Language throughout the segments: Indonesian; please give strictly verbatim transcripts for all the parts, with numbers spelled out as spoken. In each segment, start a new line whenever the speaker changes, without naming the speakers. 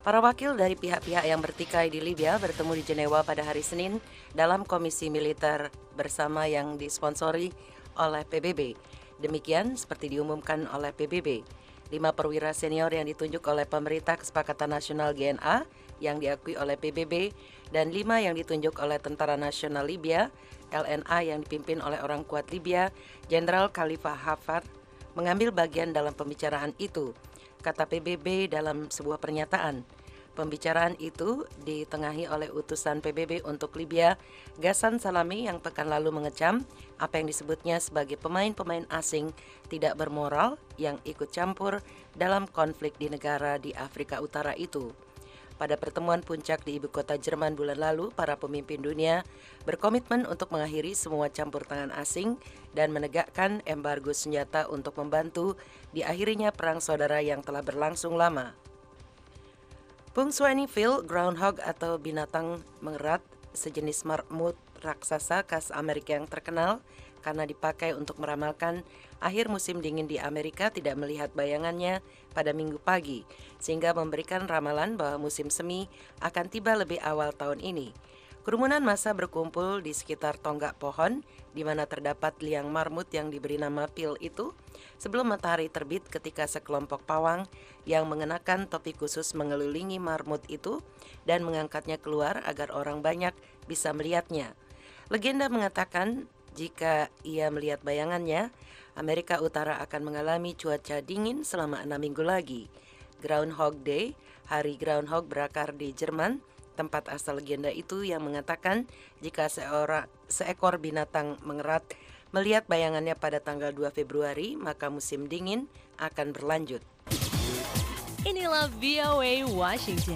Para wakil dari pihak-pihak yang bertikai di Libya bertemu di Jenewa pada hari Senin dalam komisi militer bersama yang disponsori oleh P B B. Demikian seperti diumumkan oleh P B B. Lima perwira senior yang ditunjuk oleh Pemerintah Kesepakatan Nasional G N A yang diakui oleh P B B dan lima yang ditunjuk oleh Tentara Nasional Libya L N A yang dipimpin oleh orang kuat Libya Jenderal Khalifa Haftar mengambil bagian dalam pembicaraan itu, kata P B B dalam sebuah pernyataan. Pembicaraan itu ditengahi oleh utusan P B B untuk Libya, Ghassan Salami yang pekan lalu mengecam apa yang disebutnya sebagai pemain-pemain asing tidak bermoral yang ikut campur dalam konflik di negara di Afrika Utara itu. Pada pertemuan puncak di ibu kota Jerman bulan lalu, para pemimpin dunia berkomitmen untuk mengakhiri semua campur tangan asing dan menegakkan embargo senjata untuk membantu diakhirinya perang saudara yang telah berlangsung lama. Pung Swanee Phil, groundhog atau binatang mengerat, sejenis marmut raksasa khas Amerika yang terkenal karena dipakai untuk meramalkan akhir musim dingin di Amerika, tidak melihat bayangannya pada Minggu pagi, sehingga memberikan ramalan bahwa musim semi akan tiba lebih awal tahun ini. Kerumunan massa berkumpul di sekitar tonggak pohon di mana terdapat liang marmut yang diberi nama Phil itu sebelum matahari terbit, ketika sekelompok pawang yang mengenakan topi khusus mengelilingi marmut itu dan mengangkatnya keluar agar orang banyak bisa melihatnya. Legenda mengatakan jika ia melihat bayangannya, Amerika Utara akan mengalami cuaca dingin selama enam minggu lagi. Groundhog Day, hari groundhog berakar di Jerman, tempat asal legenda itu, yang mengatakan jika seorang, seekor binatang mengerat melihat bayangannya pada tanggal dua Februari, maka musim dingin akan berlanjut.
Inilah V O A Washington.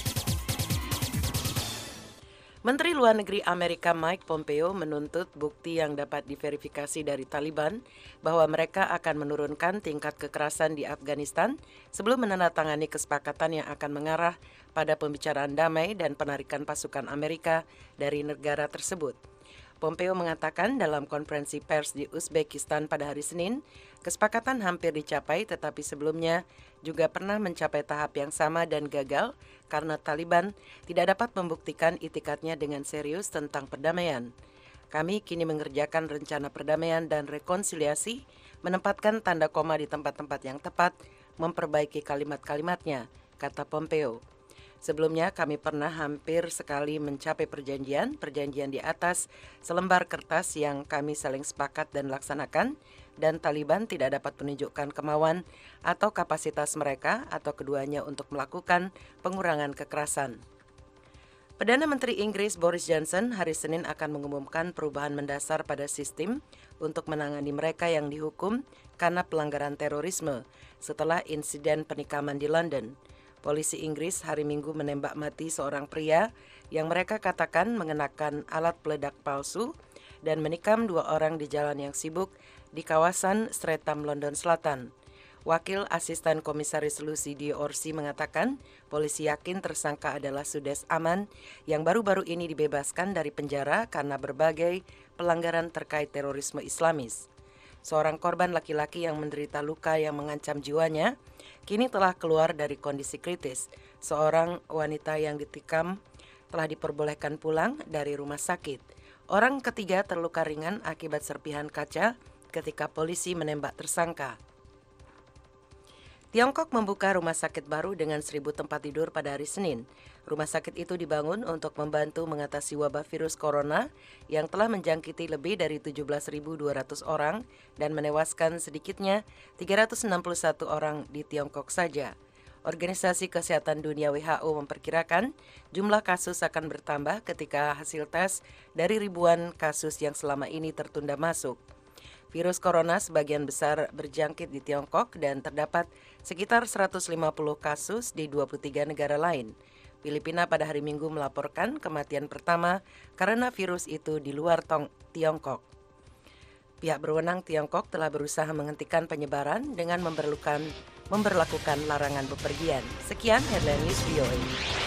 Menteri Luar Negeri Amerika Mike Pompeo menuntut bukti yang dapat diverifikasi dari Taliban bahwa mereka akan menurunkan tingkat kekerasan di Afghanistan sebelum menandatangani kesepakatan yang akan mengarah pada pembicaraan damai dan penarikan pasukan Amerika dari negara tersebut. Pompeo mengatakan dalam konferensi pers di Uzbekistan pada hari Senin, kesepakatan hampir dicapai, tetapi sebelumnya juga pernah mencapai tahap yang sama dan gagal karena Taliban tidak dapat membuktikan itikadnya dengan serius tentang perdamaian. Kami kini mengerjakan rencana perdamaian dan rekonsiliasi, menempatkan tanda koma di tempat-tempat yang tepat, memperbaiki kalimat-kalimatnya, kata Pompeo. Sebelumnya kami pernah hampir sekali mencapai perjanjian, perjanjian di atas selembar kertas yang kami saling sepakat dan laksanakan, dan Taliban tidak dapat menunjukkan kemauan atau kapasitas mereka atau keduanya untuk melakukan pengurangan kekerasan. Perdana Menteri Inggris Boris Johnson hari Senin akan mengumumkan perubahan mendasar pada sistem untuk menangani mereka yang dihukum karena pelanggaran terorisme setelah insiden penikaman di London. Polisi Inggris hari Minggu menembak mati seorang pria yang mereka katakan mengenakan alat peledak palsu dan menikam dua orang di jalan yang sibuk di kawasan Streatham, London Selatan. Wakil Asisten Komisaris Lucy Diorsi mengatakan polisi yakin tersangka adalah Sudes Aman yang baru-baru ini dibebaskan dari penjara karena berbagai pelanggaran terkait terorisme Islamis. Seorang korban laki-laki yang menderita luka yang mengancam jiwanya kini telah keluar dari kondisi kritis. Seorang wanita yang ditikam telah diperbolehkan pulang dari rumah sakit. Orang ketiga terluka ringan akibat serpihan kaca ketika polisi menembak tersangka. Tiongkok membuka rumah sakit baru dengan seribu tempat tidur pada hari Senin. Rumah sakit itu dibangun untuk membantu mengatasi wabah virus corona yang telah menjangkiti lebih dari tujuh belas ribu dua ratus orang dan menewaskan sedikitnya tiga ratus enam puluh satu orang di Tiongkok saja. Organisasi Kesehatan Dunia W H O memperkirakan jumlah kasus akan bertambah ketika hasil tes dari ribuan kasus yang selama ini tertunda masuk. Virus corona sebagian besar berjangkit di Tiongkok dan terdapat sekitar seratus lima puluh kasus di dua puluh tiga negara lain. Filipina pada hari Minggu melaporkan kematian pertama karena virus itu di luar tong- Tiongkok. Pihak berwenang Tiongkok telah berusaha menghentikan penyebaran dengan memberlakukan, memberlakukan larangan bepergian. Sekian headline news V O A.